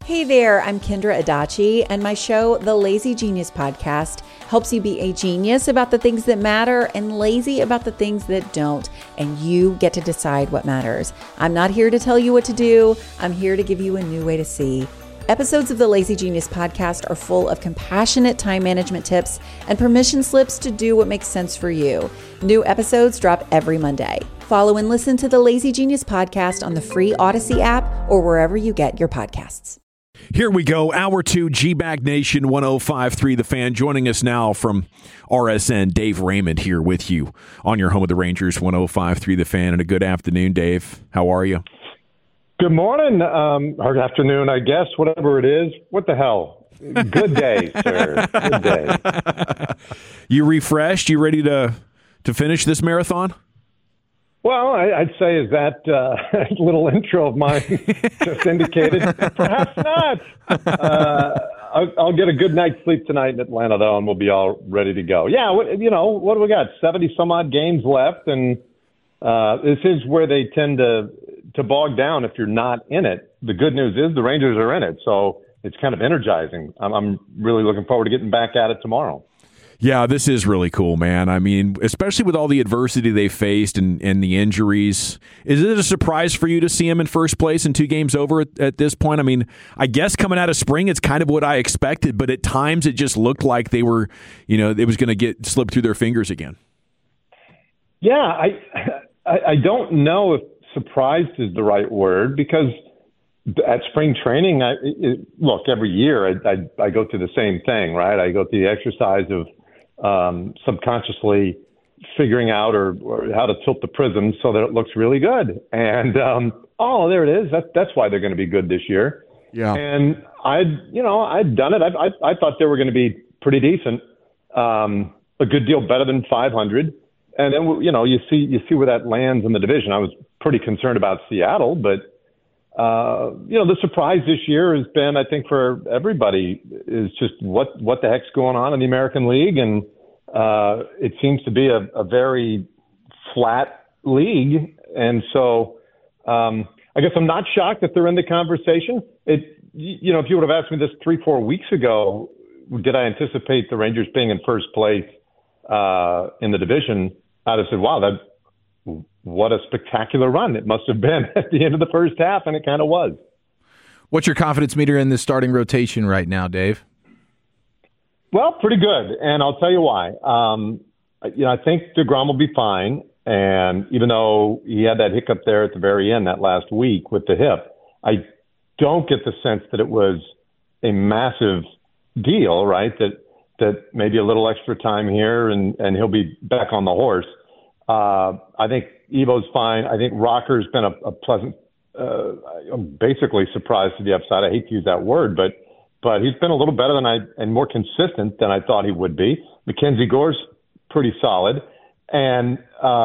Hey there, I'm Kendra Adachi, and my show, The Lazy Genius Podcast, helps you be a genius about the things that matter and lazy about the things that don't, and you get to decide what matters. I'm not here to tell you what to do. I'm here to give you a new way to see. Episodes of the Lazy Genius Podcast are full of compassionate time management tips and permission slips to do what makes sense for you. New episodes drop every Monday. Follow and listen to the Lazy Genius Podcast on the free Odyssey app or wherever you get your podcasts. Here we go, Hour 2, G-Bag Nation 105.3 The Fan. Joining us now from RSN, Dave Raymond here with you on your home of the Rangers, 105.3 The Fan. And a good afternoon, Dave. How are you? Good morning, or afternoon, I guess, whatever it is. What the hell? Good day, sir. Good day. You refreshed? You ready to finish this marathon? Well, I'd say is that little intro of mine just indicated. Perhaps not. I'll get a good night's sleep tonight in Atlanta, though, and we'll be all ready to go. Yeah, what do we got? 70-some-odd games left, and this is where they tend to bog down if you're not in it. The good news is the Rangers are in it, so it's kind of energizing. I'm really looking forward to getting back at it tomorrow. Yeah, this is really cool, man. I mean, especially with all the adversity they faced and the injuries. Is it a surprise for you to see him in first place and 2 games over at this point? I mean, I guess coming out of spring, it's kind of what I expected, but at times it just looked like they were, it was going to get slipped through their fingers again. Yeah, I don't know if surprised is the right word, because at spring training, look, every year I go through the same thing, right? I go through the exercise of subconsciously figuring out or how to tilt the prism so that it looks really good. And, there it is. That's why they're going to be good this year. Yeah. And I'd done it. I thought they were going to be pretty decent, a good deal better than 500. And then, you see where that lands in the division. I was pretty concerned about Seattle, but the surprise this year has been, I think, for everybody, is just what the heck's going on in the American League. And it seems to be a very flat league. And so I guess I'm not shocked that they're in the conversation. If you would have asked me this 3-4 weeks ago, did I anticipate the Rangers being in first place in the division, I'd have said, wow, what a spectacular run it must have been at the end of the first half, and it kind of was. What's your confidence meter in this starting rotation right now, Dave? Well, pretty good, and I'll tell you why. I think DeGrom will be fine, and even though he had that hiccup there at the very end that last week with the hip, I don't get the sense that it was a massive deal, right? That maybe a little extra time here, and he'll be back on the horse. I think Evo's fine. I think Rocker's been a pleasant, basically surprise to the upside. I hate to use that word, but he's been a little better and more consistent than I thought he would be. Mackenzie Gore's pretty solid. And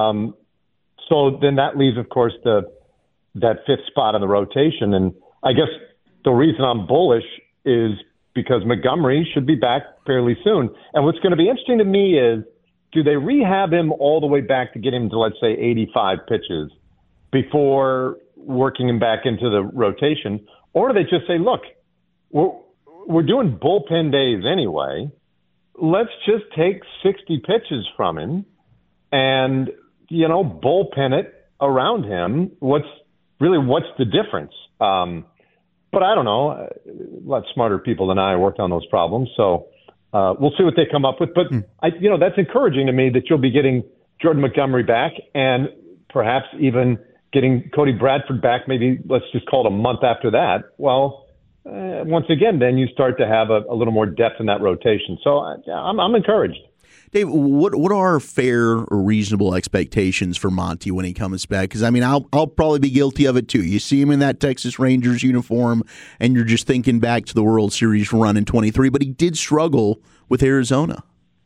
so then that leaves, of course, that 5th spot in the rotation. And I guess the reason I'm bullish is because Montgomery should be back fairly soon. And what's going to be interesting to me is, do they rehab him all the way back to get him to, let's say, 85 pitches before working him back into the rotation? Or do they just say, look, we're doing bullpen days anyway. Let's just take 60 pitches from him and, bullpen it around him. What's the difference? But I don't know. A lot smarter people than I worked on those problems. So we'll see what they come up with. But, that's encouraging to me that you'll be getting Jordan Montgomery back and perhaps even getting Cody Bradford back, maybe let's just call it a month after that. Well, once again, then you start to have a little more depth in that rotation. So I'm encouraged. Dave, what are fair or reasonable expectations for Monty when he comes back? Because, I'll probably be guilty of it, too. You see him in that Texas Rangers uniform, and you're just thinking back to the World Series run in 23, but he did struggle with Arizona.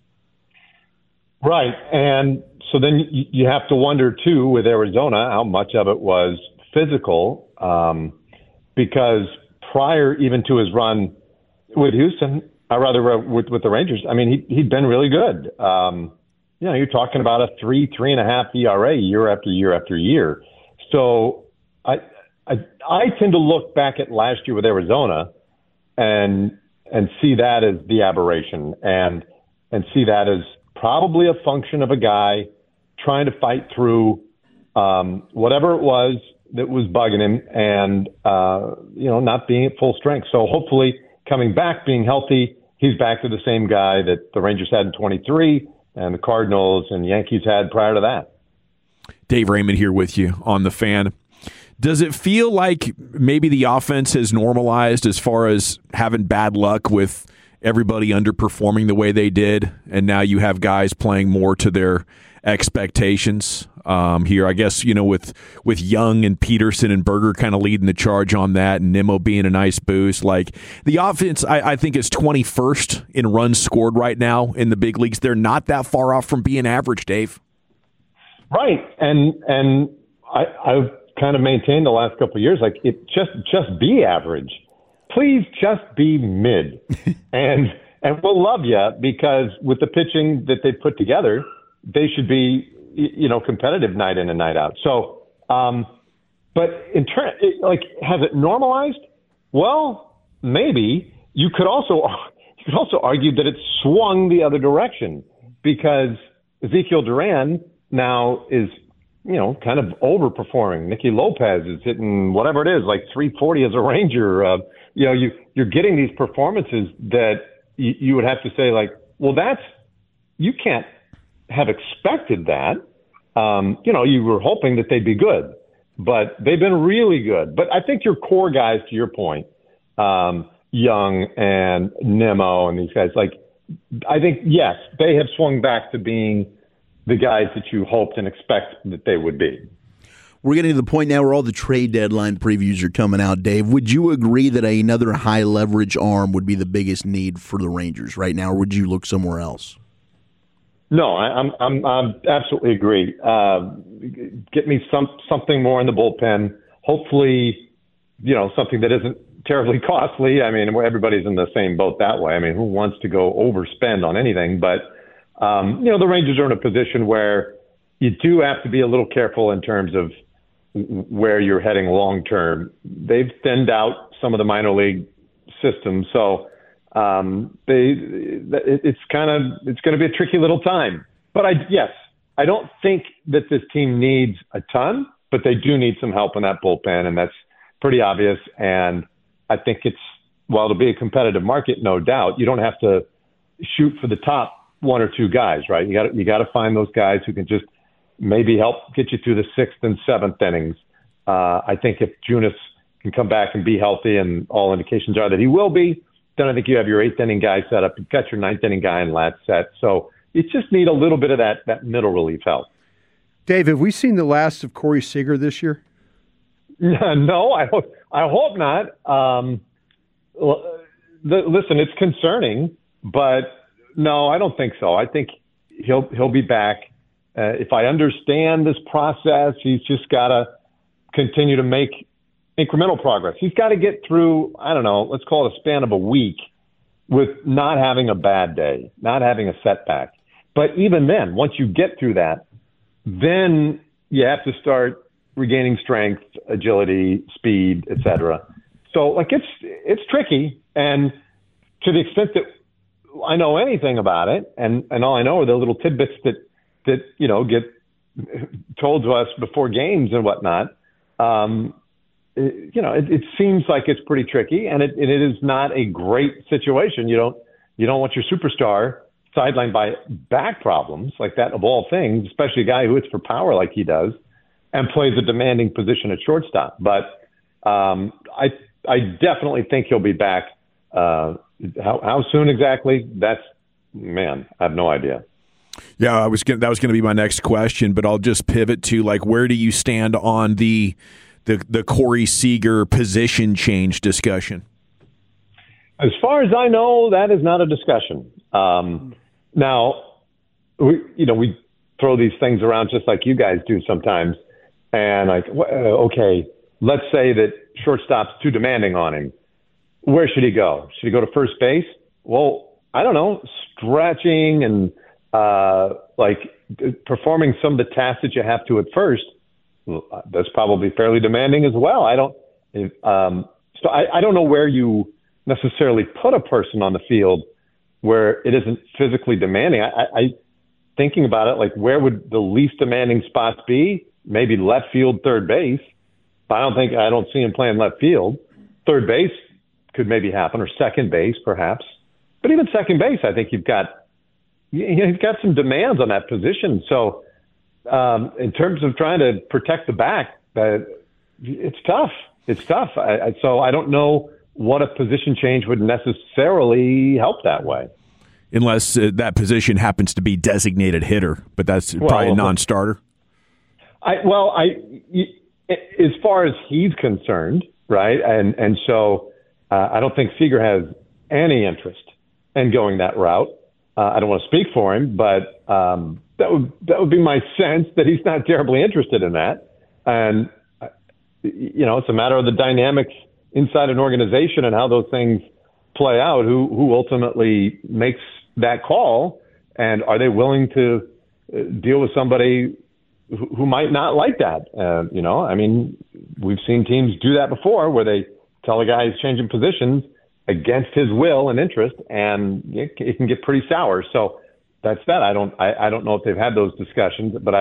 Right, and so then you have to wonder, too, with Arizona, how much of it was physical, because prior even to his run with Houston, with the Rangers, he'd been really good. You're talking about a 3.5 ERA year after year after year. So I tend to look back at last year with Arizona and see that as the aberration and see that as probably a function of a guy trying to fight through whatever it was that was bugging him and, not being at full strength. So hopefully coming back, being healthy, he's back to the same guy that the Rangers had in 23 and the Cardinals and Yankees had prior to that. Dave Raymond here with you on The Fan. Does it feel like maybe the offense has normalized as far as having bad luck with everybody underperforming the way they did, and now you have guys playing more to their expectations here? I guess, with Young and Peterson and Berger kind of leading the charge on that, and Nimmo being a nice boost. Like, the offense, I think, is 21st in runs scored right now in the big leagues. They're not that far off from being average, Dave. Right, and I've kind of maintained the last couple of years, like, it just be average. Please just be mid, and we'll love you, because with the pitching that they put together, they should be, competitive night in and night out. So, but has it normalized? Well, maybe. You could also argue that it swung the other direction, because Ezekiel Duran now is, kind of overperforming. Nicky Lopez is hitting whatever it is, like 340 as a Ranger. You're getting these performances that you would have to say, like, well, you can't have expected that. You were hoping that they'd be good, but they've been really good. But I think your core guys, to your point, Young and Nimmo and these guys, like, I think, yes, they have swung back to being the guys that you hoped and expect that they would be. We're getting to the point now where all the trade deadline previews are coming out, Dave. Would you agree that another high leverage arm would be the biggest need for the Rangers right now, or would you look somewhere else? No, I'm absolutely agree. Get me something more in the bullpen. Hopefully, something that isn't terribly costly. I mean, everybody's in the same boat that way. I mean, who wants to go overspend on anything? But the Rangers are in a position where you do have to be a little careful in terms of where you're heading long term. They've thinned out some of the minor league systems, so it's going to be a tricky little time. But I don't think that this team needs a ton, but they do need some help in that bullpen, and that's pretty obvious. And I think it'll be a competitive market, no doubt. You don't have to shoot for the top one or two guys, right? You got to find those guys who can just maybe help get you through the sixth and seventh innings. I think if Junis can come back and be healthy, and all indications are that he will be, then I think you have your eighth inning guy set up. You've got your ninth inning guy in lat set. So you just need a little bit of that middle relief help. Dave, have we seen the last of Corey Seager this year? No, I hope not. Listen, it's concerning, but no, I don't think so. I think he'll be back. If I understand this process, he's just got to continue to make incremental progress. He's got to get through, I don't know, let's call it a span of a week with not having a bad day, not having a setback. But even then, once you get through that, then you have to start regaining strength, agility, speed, etc. So, like, it's tricky. And to the extent that I know anything about it, and all I know are the little tidbits that get told to us before games and whatnot, it seems like it's pretty tricky, and it is not a great situation. You don't want your superstar sidelined by back problems like that, of all things, especially a guy who hits for power like he does and plays a demanding position at shortstop. But I definitely think he'll be back. How soon exactly? I have no idea. Yeah, that was going to be my next question, but I'll just pivot to, like, where do you stand on the Corey Seager position change discussion? As far as I know, that is not a discussion. Now, we throw these things around just like you guys do sometimes, and like, okay, let's say that shortstop's too demanding on him. Where should he go? Should he go to first base? Well, I don't know, stretching and performing some of the tasks that you have to at first. That's probably fairly demanding as well. So I don't know where you necessarily put a person on the field where it isn't physically demanding. I thinking about it, like where would the least demanding spots be? Maybe left field, third base. But I don't see him playing left field. Third base could maybe happen, or second base perhaps. But even second base, I think you've got some demands on that position. So in terms of trying to protect the back, it's tough. It's tough. So I don't know what a position change would necessarily help that way. Unless that position happens to be designated hitter, but that's probably a non-starter. As far as he's concerned, right? And so I don't think Seager has any interest in going that route. I don't want to speak for him, but that would be my sense that he's not terribly interested in that. And it's a matter of the dynamics inside an organization and how those things play out. Who ultimately makes that call, and are they willing to deal with somebody who might not like that? We've seen teams do that before, where they tell a guy he's changing positions against his will and interest, and it can get pretty sour. So that's that. I don't know if they've had those discussions, but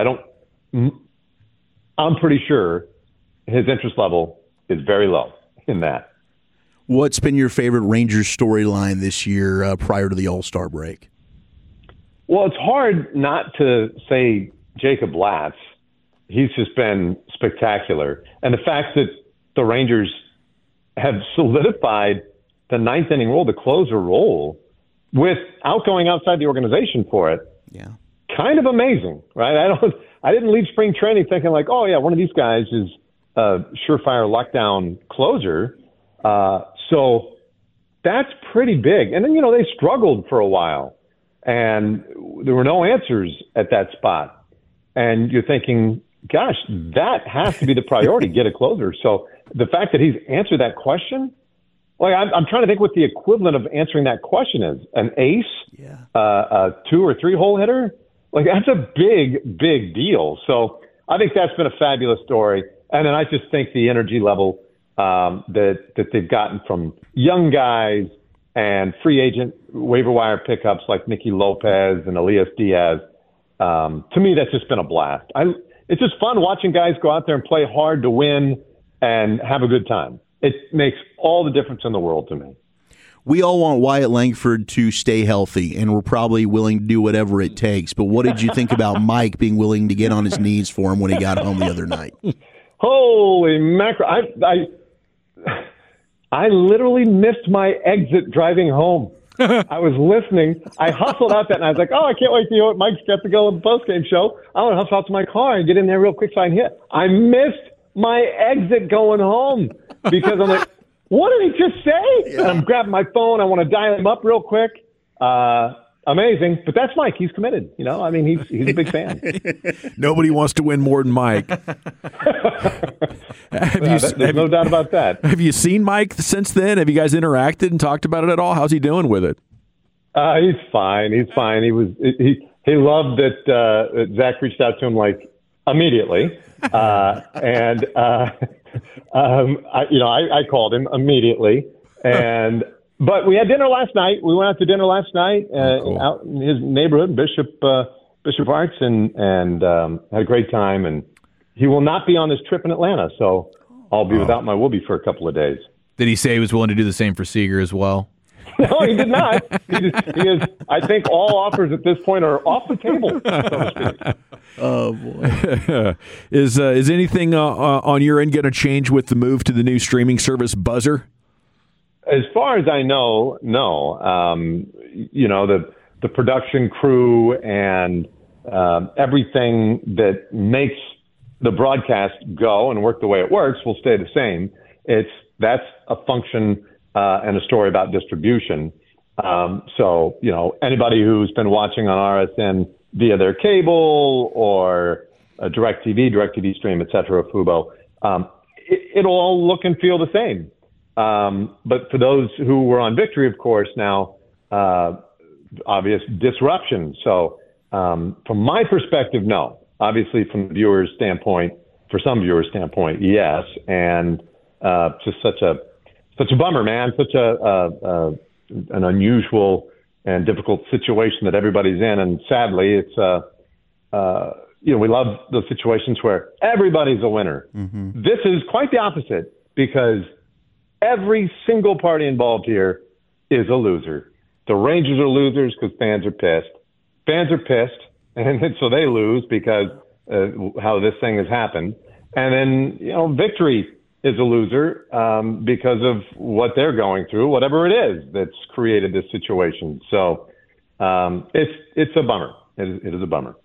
I'm pretty sure his interest level is very low in that. What's been your favorite Rangers storyline this year prior to the All-Star break? Well, it's hard not to say Jacob Latz. He's just been spectacular. And the fact that the Rangers have solidified the ninth inning role, the closer role, without going outside the organization for it. Yeah. Kind of amazing, right? I didn't leave spring training thinking like, oh yeah, one of these guys is a surefire lockdown closer. So that's pretty big. And then, they struggled for a while and there were no answers at that spot. And you're thinking, gosh, that has to be the priority, get a closer. So the fact that he's answered that question, like I'm trying to think what the equivalent of answering that question is. An ace, a 2 or 3 hole hitter. Like that's a big, big deal. So I think that's been a fabulous story. And then I just think the energy level that they've gotten from young guys and free agent waiver wire pickups like Nicky Lopez and Elias Diaz. To me, that's just been a blast. It's just fun watching guys go out there and play hard to win and have a good time. It makes all the difference in the world to me. We all want Wyatt Langford to stay healthy, and we're probably willing to do whatever it takes. But what did you think about Mike being willing to get on his knees for him when he got home the other night? Holy mackerel. I literally missed my exit driving home. I was listening. I hustled out that, and I was like, oh, I can't wait to hear what Mike's got to go on the postgame show. I want to hustle out to my car and get in there real quick so I can hit. I missed my exit going home because I'm like, what did he just say? Yeah. And I'm grabbing my phone. I want to dial him up real quick. Amazing. But that's Mike. He's committed. He's a big fan. Nobody wants to win more than Mike. There's no doubt about that. Have you seen Mike since then? Have you guys interacted and talked about it at all? How's he doing with it? He's fine. He's fine. He loved that Zach reached out to him like immediately. I called him immediately, but we had dinner last night. We went out to dinner last night out in his neighborhood, Bishop Arts, and had a great time. And he will not be on this trip in Atlanta, so I'll be without my Whoopi for a couple of days. Did he say he was willing to do the same for Seager as well? No, he did not. He is. I think all offers at this point are off the table, so to speak. Oh boy! Is anything on your end going to change with the move to the new streaming service Buzzer? As far as I know, no. The production crew and everything that makes the broadcast go and work the way it works will stay the same. That's a function and a story about distribution. So anybody who's been watching on RSN via their cable or DirecTV Stream, et cetera, Fubo, it'll all look and feel the same. But for those who were on Victory, of course, now obvious disruption. So from my perspective, no. Obviously, from the viewer's standpoint, for some viewers' standpoint, yes. And just such such a bummer, man. Such an unusual and difficult situation that everybody's in, and sadly, it's we love those situations where everybody's a winner. Mm-hmm. This is quite the opposite because every single party involved here is a loser. The Rangers are losers because fans are pissed. Fans are pissed, and so they lose because how this thing has happened. And then, Victory is a loser because of what they're going through, whatever it is that's created this situation. So it's a bummer. It is a bummer.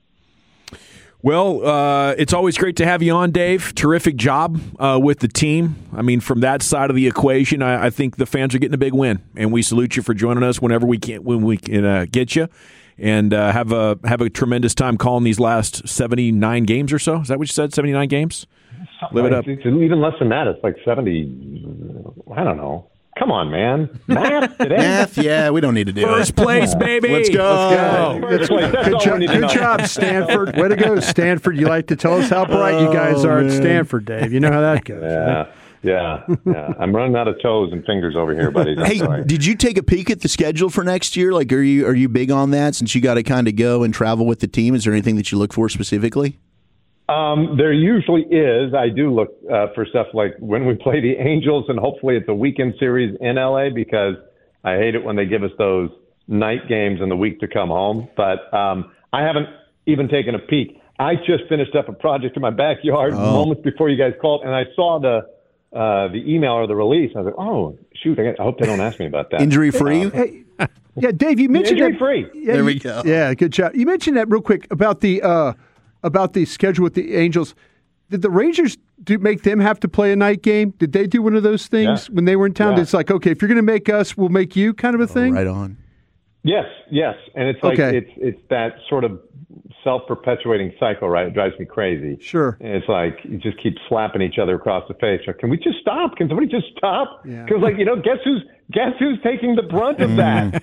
Well, it's always great to have you on, Dave. Terrific job with the team. I mean, from that side of the equation, I think the fans are getting a big win, and we salute you for joining us when we can get you, and have a tremendous time calling these last 79 games or so. Is that what you said? 79 games? Live it up. It's even less than that. It's like 70. I don't know. Come on, man. Math today? Math, yeah, we don't need to do First place, baby. Let's go. Good job, Stanford. Way to go, Stanford. You like to tell us how bright you guys are at Stanford, Dave. You know how that goes. Yeah. I'm running out of toes and fingers over here, buddy. Hey, did you take a peek at the schedule for next year? Like, are you big on that since you got to kind of go and travel with the team? Is there anything that you look for specifically? There usually is. I do look for stuff like when we play the Angels, and hopefully it's a weekend series in LA because I hate it when they give us those night games in the week to come home. But I haven't even taken a peek. I just finished up a project in my backyard moments before you guys called, and I saw the email or the release. I was like, oh, shoot, I hope they don't ask me about that. Injury-free? Hey, yeah, Dave, you mentioned injury-free. Yeah, there we go. Yeah, good job. You mentioned that real quick about the schedule with the Angels. Did the Rangers make them have to play a night game? Did they do one of those things when they were in town? Yeah. It's like, okay, if you're going to make us, we'll make you kind of a thing? Right on. Yes, and it's like it's that sort of self-perpetuating cycle, right? It drives me crazy. Sure. And it's like you just keep slapping each other across the face. Like, can we just stop? Can somebody just stop? Because guess who's taking the brunt of that?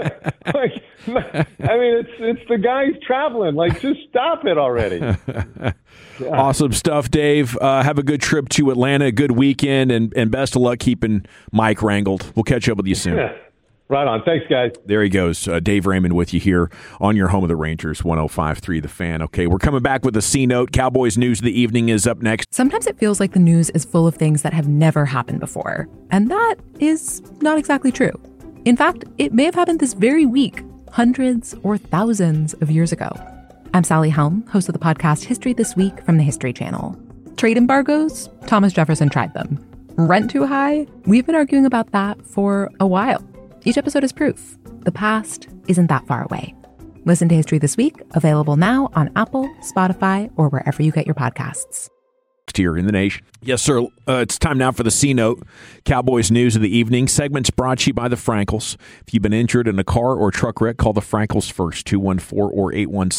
I mean, it's the guys traveling. Like, just stop it already. Awesome stuff, Dave. Have a good trip to Atlanta, a good weekend, and best of luck keeping Mike wrangled. We'll catch up with you soon. Yeah. Right on. Thanks, guys. There he goes. Dave Raymond with you here on your home of the Rangers, 105.3 The Fan. Okay, we're coming back with a C-Note. Cowboys News of the Evening is up next. Sometimes it feels like the news is full of things that have never happened before. And that is not exactly true. In fact, it may have happened this very week, hundreds or thousands of years ago. I'm Sally Helm, host of the podcast History This Week from the History Channel. Trade embargoes? Thomas Jefferson tried them. Rent too high? We've been arguing about that for a while. Each episode is proof. The past isn't that far away. Listen to History This Week, available now on Apple, Spotify, or wherever you get your podcasts. Here in the nation. Yes, sir. It's time now for the C-Note. Cowboys News of the Evening. Segment's brought to you by the Frankels. If you've been injured in a car or truck wreck, call the Frankels first, 214 or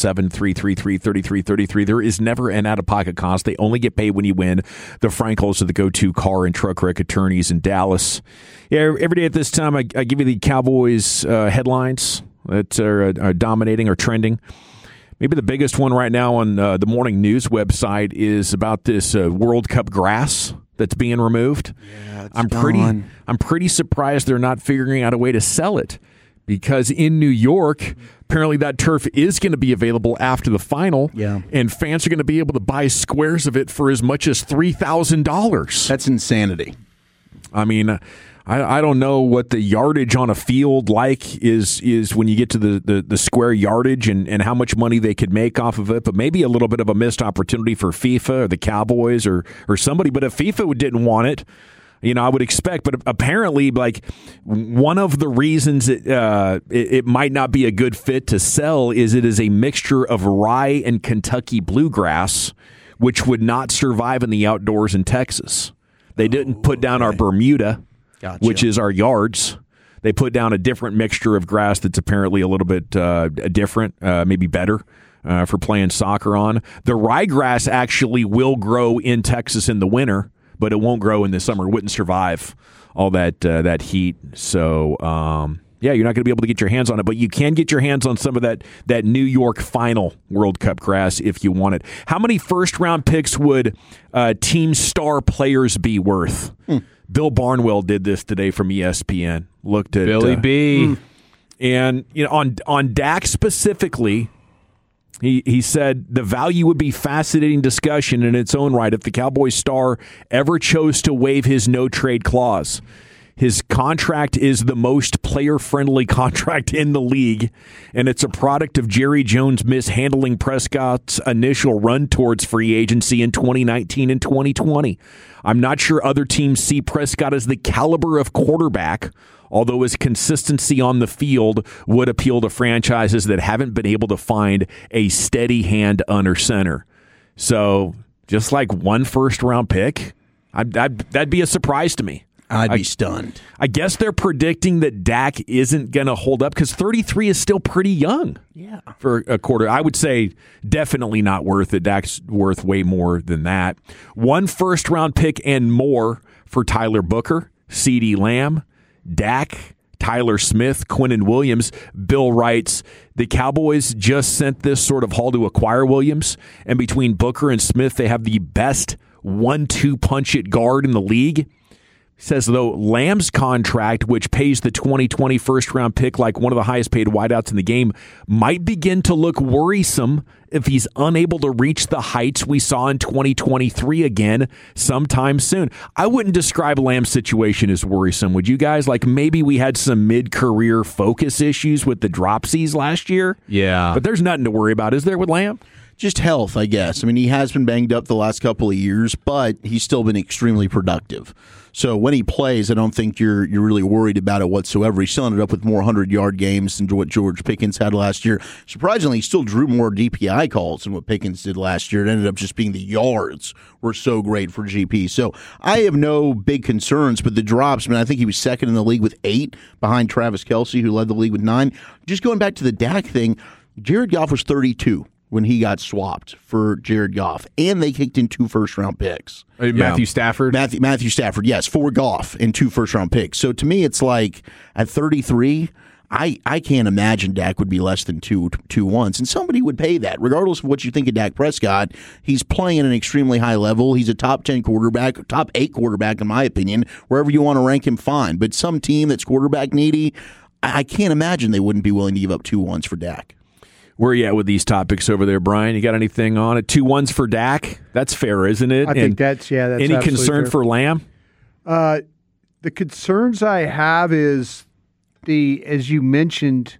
817-333-3333. There is never an out-of-pocket cost. They only get paid when you win. The Frankels are the go-to car and truck wreck attorneys in Dallas. Yeah, every day at this time, I give you the Cowboys headlines that are dominating or trending. Maybe the biggest one right now on the morning news website is about this World Cup grass that's being removed. Yeah, I'm pretty surprised they're not figuring out a way to sell it, because in New York, apparently that turf is going to be available after the final, and fans are going to be able to buy squares of it for as much as $3,000. That's insanity. I mean, I don't know what the yardage on a field is when you get to the square yardage and how much money they could make off of it, but maybe a little bit of a missed opportunity for FIFA or the Cowboys or somebody. But if FIFA didn't want it, I would expect. But apparently, like, one of the reasons it might not be a good fit to sell is it is a mixture of rye and Kentucky bluegrass, which would not survive in the outdoors in Texas. They didn't put down our Bermuda. Gotcha. Which is our yards. They put down a different mixture of grass that's apparently a little bit different, maybe better for playing soccer on. The ryegrass actually will grow in Texas in the winter, but it won't grow in the summer. It wouldn't survive all that heat. So, Yeah, you're not going to be able to get your hands on it, but you can get your hands on some of that New York final World Cup grass if you want it. How many first-round picks would team star players be worth? Bill Barnwell did this today from ESPN. Looked at Billy B. And on Dak specifically, he said the value would be fascinating discussion in its own right if the Cowboys star ever chose to waive his no-trade clause. His contract is the most player-friendly contract in the league, and it's a product of Jerry Jones mishandling Prescott's initial run towards free agency in 2019 and 2020. I'm not sure other teams see Prescott as the caliber of quarterback, although his consistency on the field would appeal to franchises that haven't been able to find a steady hand under center. So just like one first-round pick, that'd be a surprise to me. I'd be stunned. I guess they're predicting that Dak isn't going to hold up because 33 is still pretty young for a quarter. I would say definitely not worth it. Dak's worth way more than that. One first-round pick and more for Tyler Booker, CeeDee Lamb, Dak, Tyler Smith, Quinnen Williams. Bill writes, the Cowboys just sent this sort of haul to acquire Williams, and between Booker and Smith, they have the best 1-2 punch at guard in the league. Says, though, Lamb's contract, which pays the 2020 first-round pick like one of the highest-paid wideouts in the game, might begin to look worrisome if he's unable to reach the heights we saw in 2023 again sometime soon. I wouldn't describe Lamb's situation as worrisome, would you guys? Like maybe we had some mid-career focus issues with the dropsies last year. Yeah. But there's nothing to worry about, is there, with Lamb? Just health, I guess. I mean, he has been banged up the last couple of years, but he's still been extremely productive. So when he plays, I don't think you're really worried about it whatsoever. He still ended up with more 100-yard games than what George Pickens had last year. Surprisingly, he still drew more DPI calls than what Pickens did last year. It ended up just being the yards were so great for GP. So I have no big concerns, but the drops, I mean, I think he was second in the league with 8 behind Travis Kelce, who led the league with 9. Just going back to the Dak thing, Jared Goff was 32 when he got swapped for Jared Goff, and they kicked in 2 first-round picks. Matthew Stafford? Matthew Stafford, yes, for Goff and 2 first-round picks. So to me, it's like at 33, I can't imagine Dak would be less than 2 once, and somebody would pay that. Regardless of what you think of Dak Prescott, he's playing at an extremely high level. He's a top 10 quarterback, top 8 quarterback, in my opinion. Wherever you want to rank him, fine. But some team that's quarterback needy, I can't imagine they wouldn't be willing to give up 2 ones for Dak. Where are you at with these topics over there, Brian? You got anything on it? 2 ones for Dak? That's fair, isn't it? I think that's any concern fair. for Lamb? The concerns I have is as you mentioned,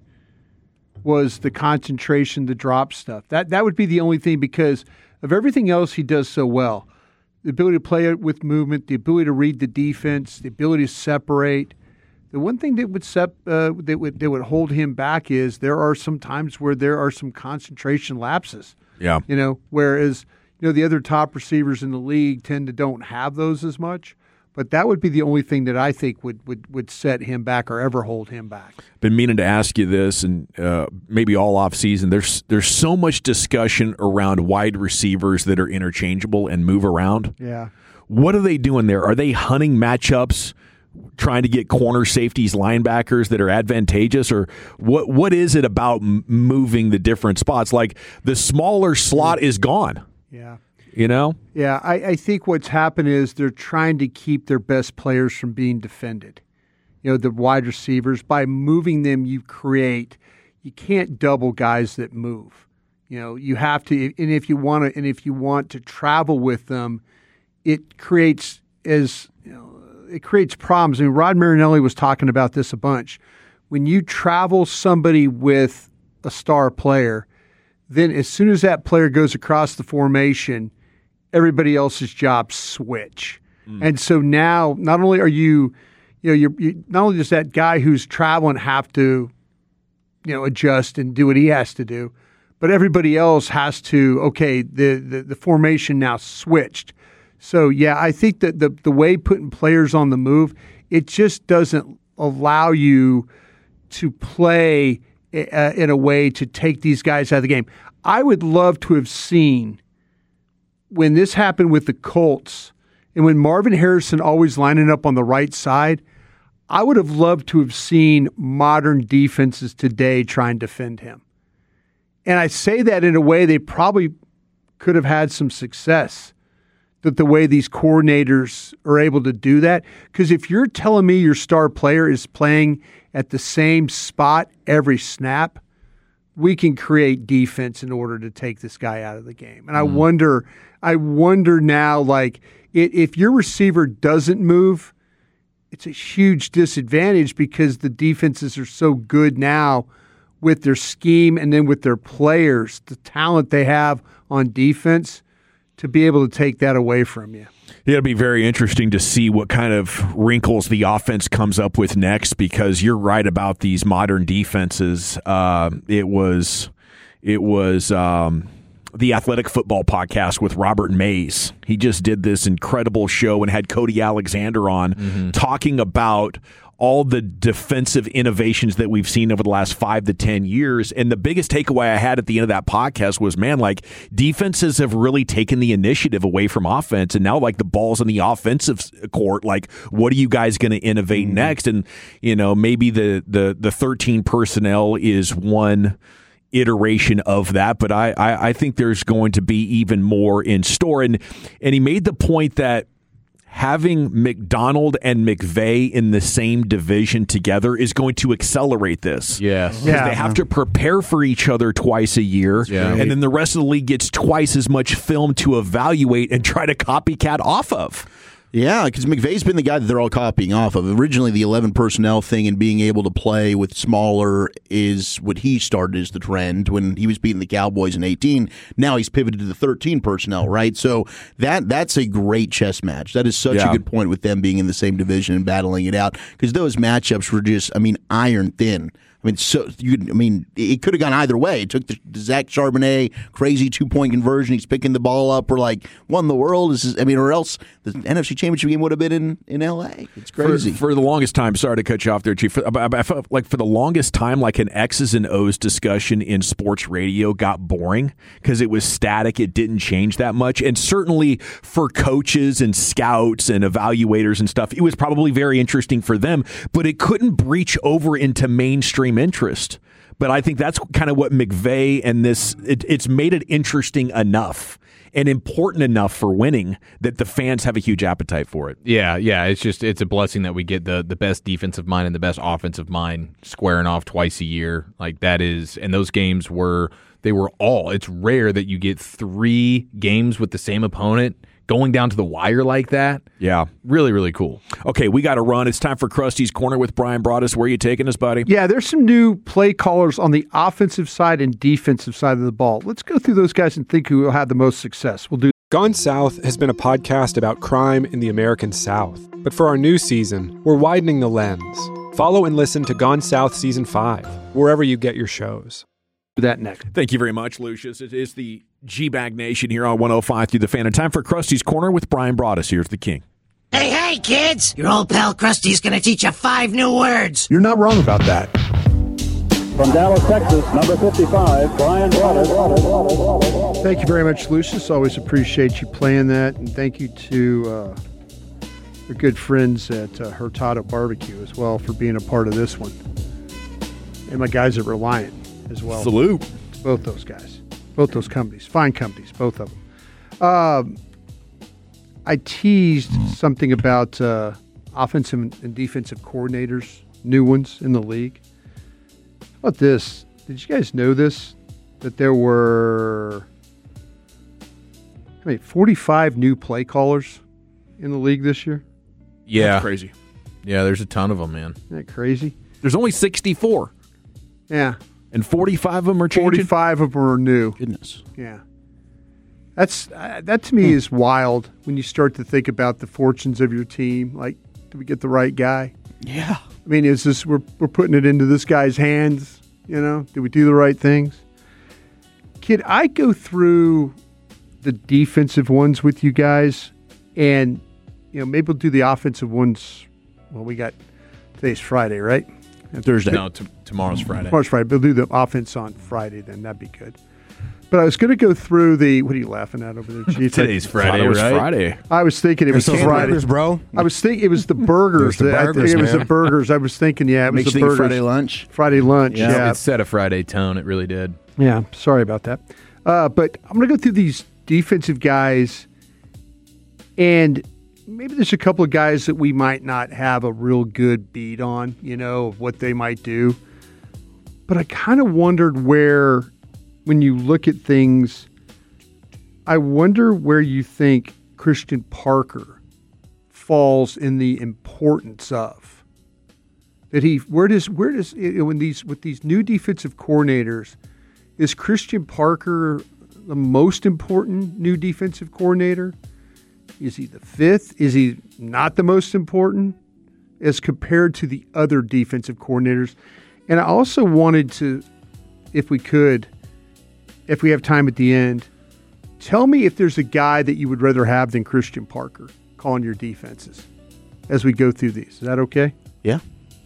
was the concentration, the drop stuff. That would be the only thing because of everything else he does so well. The ability to play it with movement, the ability to read the defense, the ability to separate. The one thing that would hold him back is there are some times where there are some concentration lapses. Yeah. Whereas the other top receivers in the league don't have those as much. But that would be the only thing that I think would set him back or ever hold him back. Been meaning to ask you this, and maybe all off season. There's so much discussion around wide receivers that are interchangeable and move around. Yeah. What are they doing there? Are they hunting matchups, trying to get corner safeties, linebackers that are advantageous, or what is it about moving the different spots? Like the smaller slot is gone. Yeah. Yeah, I think what's happened is they're trying to keep their best players from being defended. The wide receivers, by moving them, you can't double guys that move. You have to, and if you want to travel with them, it creates problems. I mean, Rod Marinelli was talking about this a bunch. When you travel somebody with a star player, then as soon as that player goes across the formation, everybody else's jobs switch. And so now not only are you not only does that guy who's traveling have to, adjust and do what he has to do, but everybody else has to, the formation now switched. So, yeah, I think that the way putting players on the move, it just doesn't allow you to play in a way to take these guys out of the game. I would love to have seen when this happened with the Colts and when Marvin Harrison always lining up on the right side, I would have loved to have seen modern defenses today try and defend him. And I say that in a way they probably could have had some success, that the way these coordinators are able to do that. Because if you're telling me your star player is playing at the same spot every snap, we can create defense in order to take this guy out of the game. And I wonder now, like, if your receiver doesn't move, it's a huge disadvantage because the defenses are so good now with their scheme and then with their players, the talent they have on defense, to be able to take that away from you. It'll be very interesting to see what kind of wrinkles the offense comes up with next, because you're right about these modern defenses. It was the Athletic Football Podcast with Robert Mays. He just did this incredible show and had Cody Alexander on talking about all the defensive innovations that we've seen over the last 5 to 10 years. And the biggest takeaway I had at the end of that podcast was, man, like, defenses have really taken the initiative away from offense. And now, like, the ball's in the offensive court. Like, what are you guys going to innovate next? And, you know, maybe the 13 personnel is one iteration of that, but I think there's going to be even more in store. And he made the point that having McDonald and McVay in the same division together is going to accelerate this. Yes. Because they have to prepare for each other twice a year, and then the rest of the league gets twice as much film to evaluate and try to copycat off of. Yeah, because McVay's been the guy that they're all copying off of. Originally, the 11 personnel thing and being able to play with smaller is what he started as the trend when he was beating the Cowboys in 18. Now he's pivoted to the 13 personnel, right? So that's a great chess match. That is such a good point with them being in the same division and battling it out, because those matchups were just, iron thin. It could have gone either way. It took the Zach Charbonnet crazy 2-point conversion. He's picking the ball up. We're like, what in the world? Or else the NFC Championship game would have been in L.A. It's crazy. For the longest time, sorry to cut you off there, Chief. I felt like for the longest time, like an X's and O's discussion in sports radio got boring because it was static. It didn't change that much. And certainly for coaches and scouts and evaluators and stuff, it was probably very interesting for them, but it couldn't breach over into mainstream interest. But I think that's kind of what McVay and it's made it interesting enough and important enough for winning that the fans have a huge appetite for it. Yeah. It's a blessing that we get the best defensive mind and the best offensive mind squaring off twice a year. Like, that is, and those games it's rare that you get 3 games with the same opponent going down to the wire like that. Yeah. Really, really cool. Okay, we got to run. It's time for Krusty's Corner with Brian Broaddus. Where are you taking us, buddy? Yeah, there's some new play callers on the offensive side and defensive side of the ball. Let's go through those guys and think who will have the most success. We'll do. Gone South has been a podcast about crime in the American South. But for our new season, we're widening the lens. Follow and listen to Gone South Season 5, wherever you get your shows. Do that next. Thank you very much, Lucius. It is the G-Bag Nation here on 105 through the Fan. And time for Krusty's Corner with Brian Broaddus. Here's the king. Hey, kids! Your old pal Krusty's gonna teach you 5 new words. You're not wrong about that. From Dallas, Texas, number 55, Brian Broaddus. Thank you very much, Lucius. Always appreciate you playing that. And thank you to our good friends at Hurtado Barbecue as well for being a part of this one. And my guys at Reliant as well. Salute. Both those guys. Both those companies. Fine companies, both of them. I teased something about offensive and defensive coordinators, new ones in the league. How about this? Did you guys know this? That there were 45 new play callers in the league this year? Yeah. That's crazy. Yeah, there's a ton of them, man. Isn't that crazy? There's only 64. Yeah. And 45 of them are changing? 45 of them are new. Goodness. Yeah. That to me is wild when you start to think about the fortunes of your team. Like, did we get the right guy? Yeah. I mean, is this we're putting it into this guy's hands? You know, did we do the right things? Kid, I go through the defensive ones with you guys, and maybe we'll do the offensive ones. Well, today's Friday, right? Thursday. No, tomorrow's Friday. Tomorrow's Friday. We'll do the offense on Friday then. That'd be good. But I was going to go through the. What are you laughing at over there, Chief? Today's Friday, Friday, right? Friday. I was thinking it was Those Friday, burgers, bro. I was thinking it was the burgers. It was the I think burgers, it was man. the burgers. I was thinking, it was Makes the you think burgers. Friday lunch. Friday lunch. Yeah. It set a Friday tone. It really did. Yeah, sorry about that. But I'm going to go through these defensive guys, and maybe there's a couple of guys that we might not have a real good beat on, of what they might do. But I kind of wondered where, when you look at things, I wonder where you think Christian Parker falls in the importance of that. Where does with these new defensive coordinators, is Christian Parker the most important new defensive coordinator? Is he the fifth? Is he not the most important as compared to the other defensive coordinators? And I also wanted to, if we have time at the end, tell me if there's a guy that you would rather have than Christian Parker calling your defenses as we go through these. Is that okay? Yeah.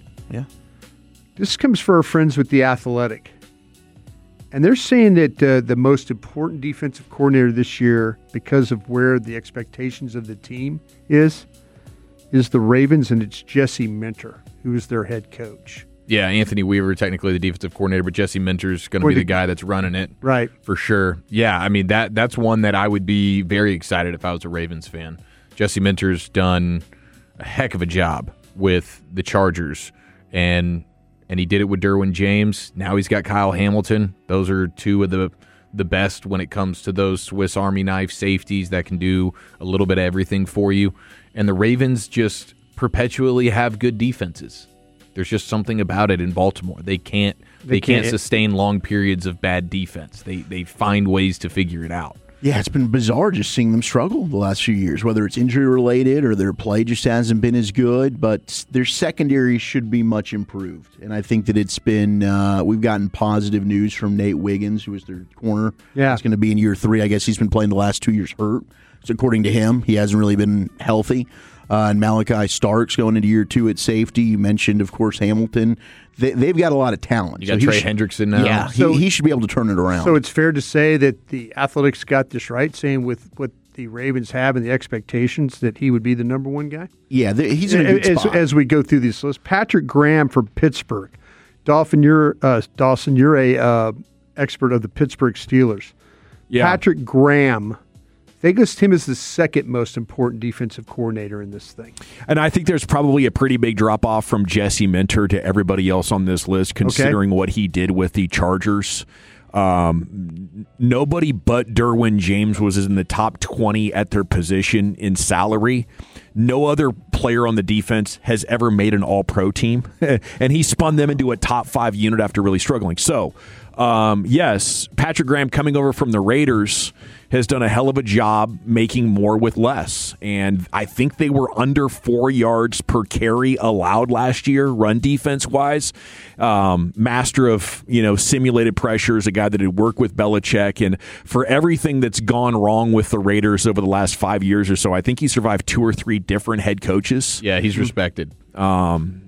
This comes from our friends with The Athletic. And they're saying that the most important defensive coordinator this year, because of where the expectations of the team is the Ravens, and it's Jesse Minter, who is their head coach. Yeah, Anthony Weaver, technically the defensive coordinator, but Jesse Minter's going to be the guy that's running it. Right. For sure. Yeah, I mean, that's one that I would be very excited if I was a Ravens fan. Jesse Minter's done a heck of a job with the Chargers, and he did it with Derwin James. Now he's got Kyle Hamilton. Those are two of the best when it comes to those Swiss Army knife safeties that can do a little bit of everything for you. And the Ravens just perpetually have good defenses. There's just something about it in Baltimore. They can't sustain long periods of bad defense. They find ways to figure it out. Yeah, it's been bizarre just seeing them struggle the last few years, whether it's injury related or their play just hasn't been as good. But their secondary should be much improved, and I think that it's been. We've gotten positive news from Nate Wiggins, who was their corner. Yeah, he's going to be in year 3. I guess he's been playing the last 2 years hurt. So according to him, he hasn't really been healthy. And Malachi Starks going into year 2 at safety. You mentioned, of course, Hamilton. They've got a lot of talent. You got Trey Hendrickson now. Yeah, he should be able to turn it around. So it's fair to say that the Athletics got this right, saying with what the Ravens have and the expectations that he would be the number one guy? Yeah, he's in a good spot. As we go through these lists, Patrick Graham from Pittsburgh. Dawson, you're a expert of the Pittsburgh Steelers. Yeah. Patrick Graham, they list him as the second most important defensive coordinator in this thing. And I think there's probably a pretty big drop-off from Jesse Minter to everybody else on this list, considering what he did with the Chargers. Nobody but Derwin James was in the top 20 at their position in salary. No other player on the defense has ever made an all-pro team, and he spun them into a top 5 unit after really struggling. So, yes, Patrick Graham coming over from the Raiders has done a hell of a job making more with less. And I think they were under 4 yards per carry allowed last year, run defense-wise. Master of, simulated pressures, a guy that had worked with Belichick. And for everything that's gone wrong with the Raiders over the last 5 years or so, I think he survived 2 or 3 different head coaches. Yeah, he's respected. And,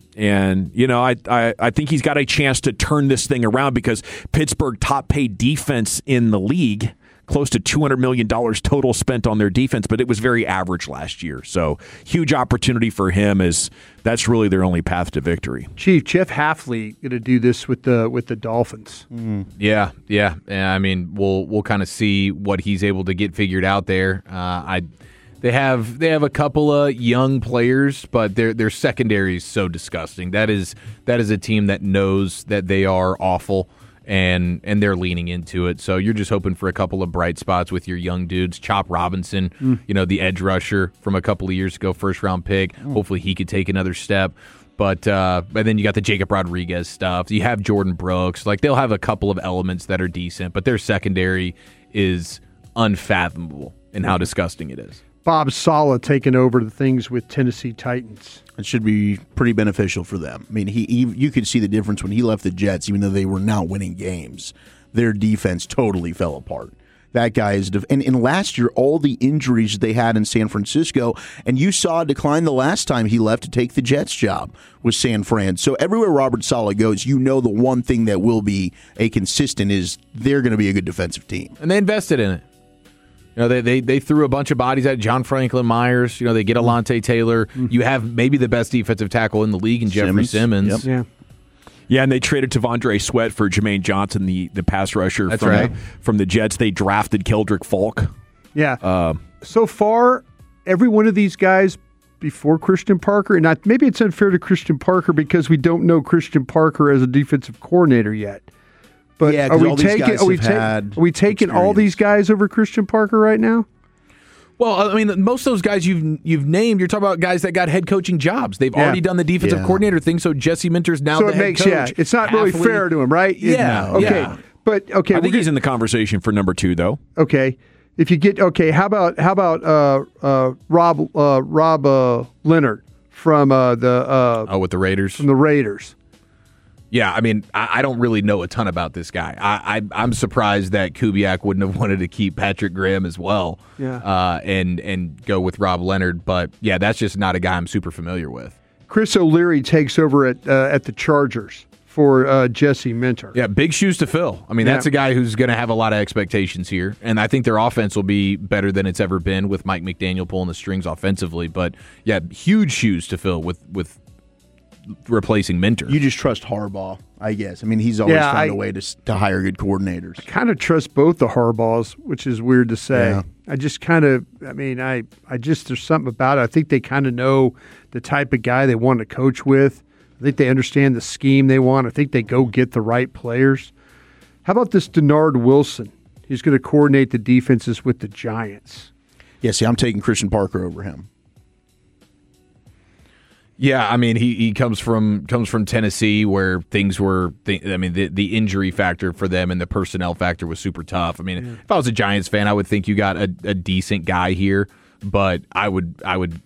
I think he's got a chance to turn this thing around because Pittsburgh top-paid defense in the league, close to $200 million total spent on their defense, but it was very average last year. So huge opportunity for him, as that's really their only path to victory. Chief, Jeff Hafley going to do this with the Dolphins. Yeah. I mean, we'll kind of see what he's able to get figured out there. They have a couple of young players, but their secondary is so disgusting. That is a team that knows that they are awful, and they're leaning into it. So you're just hoping for a couple of bright spots with your young dudes. Chop Robinson, the edge rusher from a couple of years ago, first-round pick. Hopefully he could take another step. But then you got the Jacob Rodriguez stuff. You have Jordan Brooks. Like, they'll have a couple of elements that are decent, but their secondary is unfathomable in how disgusting it is. Bob Saleh taking over the things with Tennessee Titans. It should be pretty beneficial for them. I mean, you could see the difference when he left the Jets, even though they were not winning games. Their defense totally fell apart. that guy is. And last year, all the injuries they had in San Francisco, and you saw a decline the last time he left to take the Jets job with San Fran. So everywhere Robert Saleh goes, the one thing that will be a consistent is they're going to be a good defensive team. And they invested in it. They threw a bunch of bodies at John Franklin Myers. They get Alontae Taylor. You have maybe the best defensive tackle in the league in Jeffrey Simmons. Yep. Yeah. Yeah, and they traded Tavondre Sweat for Jermaine Johnson, the pass rusher from the Jets. They drafted Keldrick Falk. Yeah. So far, every one of these guys before Christian Parker, and maybe it's unfair to Christian Parker because we don't know Christian Parker as a defensive coordinator yet. But yeah, are we taking all these guys over Christian Parker right now? Well, I mean, most of those guys you've named, you're talking about guys that got head coaching jobs. They've already done the defensive coordinator thing, so Jesse Minter's now the head coach. Yeah, it's not really fair to him, right? Yeah. But I think he's in the conversation for number 2, though. Okay. If you get how about Rob Leonard from with the Raiders? From the Raiders. Yeah, I mean, I don't really know a ton about this guy. I'm surprised that Kubiak wouldn't have wanted to keep Patrick Graham as well, and go with Rob Leonard. But yeah, that's just not a guy I'm super familiar with. Chris O'Leary takes over at the Chargers for Jesse Minter. Yeah, big shoes to fill. I mean, that's a guy who's going to have a lot of expectations here, and I think their offense will be better than it's ever been with Mike McDaniel pulling the strings offensively. But yeah, huge shoes to fill with replacing Minter. You just trust Harbaugh, I guess. I mean, he's always found a way to hire good coordinators. I kind of trust both the Harbaughs, which is weird to say. Yeah. I just kind of, I just, there's something about it. I think they kind of know the type of guy they want to coach with. I think they understand the scheme they want. I think they go get the right players. How about this Denard Wilson? He's going to coordinate the defenses with the Giants. Yeah, see, I'm taking Christian Parker over him. Yeah, I mean, he comes from Tennessee where things were. The injury factor for them and the personnel factor was super tough. I mean, if I was a Giants fan, I would think you got a decent guy here, but I would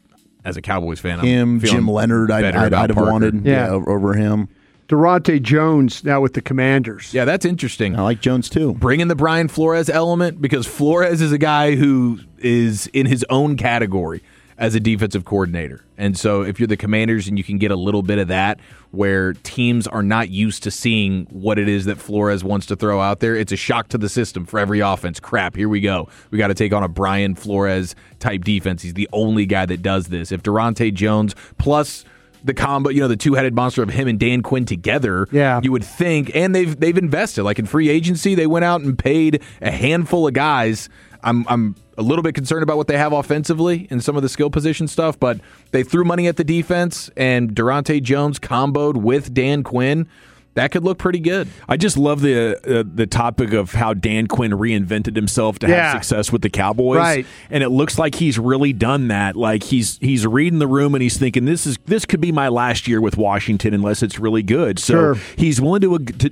as a Cowboys fan, Jim Leonard, I'd have wanted over him. Durante Jones now with the Commanders. Yeah, that's interesting. I like Jones too. Bring in the Brian Flores element because Flores is a guy who is in his own category as a defensive coordinator. And so if you're the Commanders and you can get a little bit of that where teams are not used to seeing what it is that Flores wants to throw out there, it's a shock to the system for every offense. Crap, here we go. We got to take on a Brian Flores type defense. He's the only guy that does this. If Durante Jones plus the combo, the two-headed monster of him and Dan Quinn together, you would think, and they've invested. Like in free agency, they went out and paid a handful of guys. I'm a little bit concerned about what they have offensively and some of the skill position stuff, but they threw money at the defense, and Durante Jones comboed with Dan Quinn. That could look pretty good. I just love the topic of how Dan Quinn reinvented himself to have success with the Cowboys, right? And it looks like he's really done that. Like he's reading the room and he's thinking this could be my last year with Washington unless it's really good. So he's willing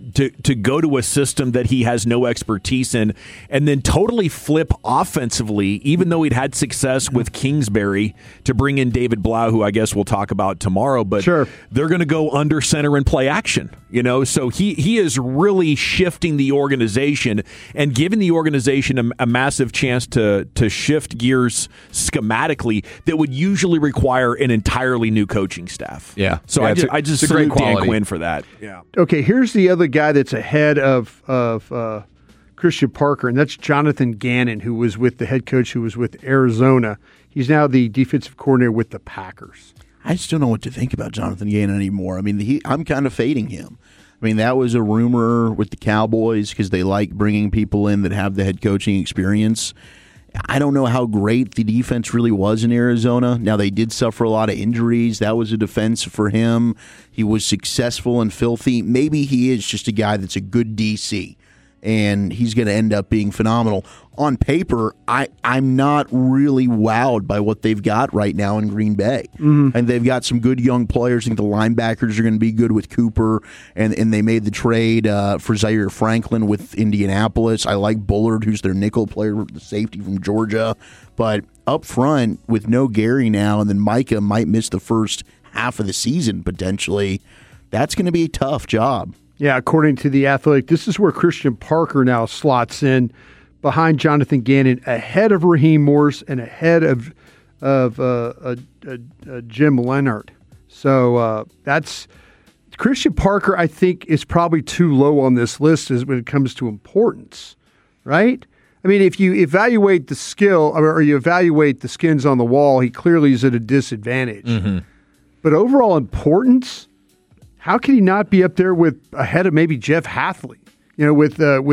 to go to a system that he has no expertise in, and then totally flip offensively. Even though he'd had success with Kingsbury, to bring in David Blau, who I guess we'll talk about tomorrow, but they're going to go under center and play action. So he is really shifting the organization and giving the organization a massive chance to shift gears schematically that would usually require an entirely new coaching staff. Yeah. So I just salute Dan Quinn for that. Yeah. Okay, here's the other guy that's ahead of Christian Parker, and that's Jonathan Gannon, who was with the head coach who was with Arizona. He's now the defensive coordinator with the Packers. I just don't know what to think about Jonathan Gannon anymore. I mean, I'm kind of fading him. I mean, that was a rumor with the Cowboys because they like bringing people in that have the head coaching experience. I don't know how great the defense really was in Arizona. Now, they did suffer a lot of injuries. That was a defense for him. He was successful and filthy. Maybe he is just a guy that's a good DC, and he's going to end up being phenomenal. On paper, I'm not really wowed by what they've got right now in Green Bay. Mm-hmm. And they've got some good young players. I think the linebackers are going to be good with Cooper, and they made the trade for Zaire Franklin with Indianapolis. I like Bullard, who's their nickel player, the safety from Georgia. But up front, with no Gary now, and then Micah might miss the first half of the season potentially, that's going to be a tough job. Yeah, according to The Athletic, this is where Christian Parker now slots in. behind Jonathan Gannon, ahead of Raheem Morris, and ahead of Jim Leonhard. So that's Christian Parker. I think is probably too low on this list as when it comes to importance, right? I mean, if you evaluate the skill or you evaluate the skins on the wall, he clearly is at a disadvantage. Mm-hmm. But overall importance, how can he not be up there with ahead of maybe Jeff Hathley? With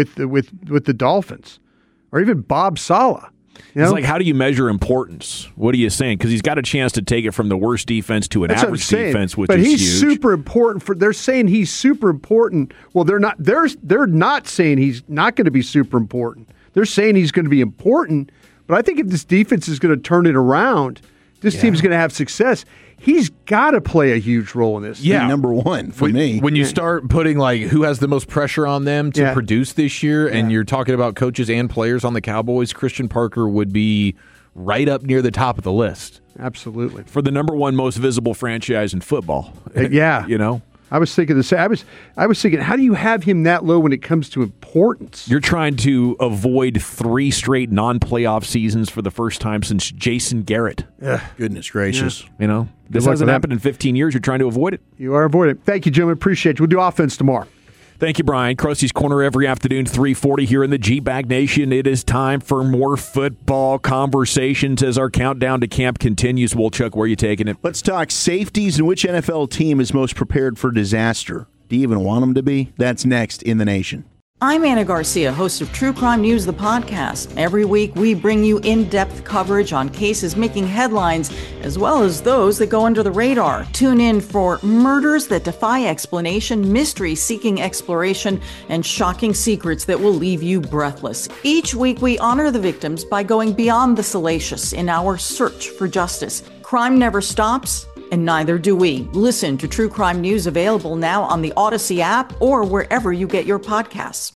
the Dolphins, or even Bob Saleh. It's like, how do you measure importance? What are you saying? Because he's got a chance to take it from the worst defense to an average defense, which is huge. But he's super important. They're saying he's super important. Well, they're not. They're not saying he's not going to be super important. They're saying he's going to be important. But I think if this defense is going to turn it around, this team's going to have success. He's got to play a huge role in this. Yeah, number one for me. When you start putting who has the most pressure on them to produce this year, and you're talking about coaches and players on the Cowboys, Christian Parker would be right up near the top of the list. Absolutely. For the number one most visible franchise in football. Yeah. I was thinking the same. I was thinking, how do you have him that low when it comes to importance? You're trying to avoid 3 straight non-playoff seasons for the first time since Jason Garrett. Goodness gracious. Yeah. This hasn't happened in 15 years. You're trying to avoid it. You are avoiding it. Thank you, gentlemen. Appreciate you. We'll do offense tomorrow. Thank you, Brian. Krusty's Corner every afternoon, 3:40 here in the G-Bag Nation. It is time for more football conversations as our countdown to camp continues. Wolchuk, where are you taking it? Let's talk safeties and which NFL team is most prepared for disaster. Do you even want them to be? That's next in the Nation. I'm Anna Garcia, host of True Crime News, the podcast. Every week, we bring you in-depth coverage on cases making headlines, as well as those that go under the radar. Tune in for murders that defy explanation, mystery seeking exploration, and shocking secrets that will leave you breathless. Each week, we honor the victims by going beyond the salacious in our search for justice. Crime never stops, and neither do we. Listen to True Crime News, available now on the Odyssey app or wherever you get your podcasts.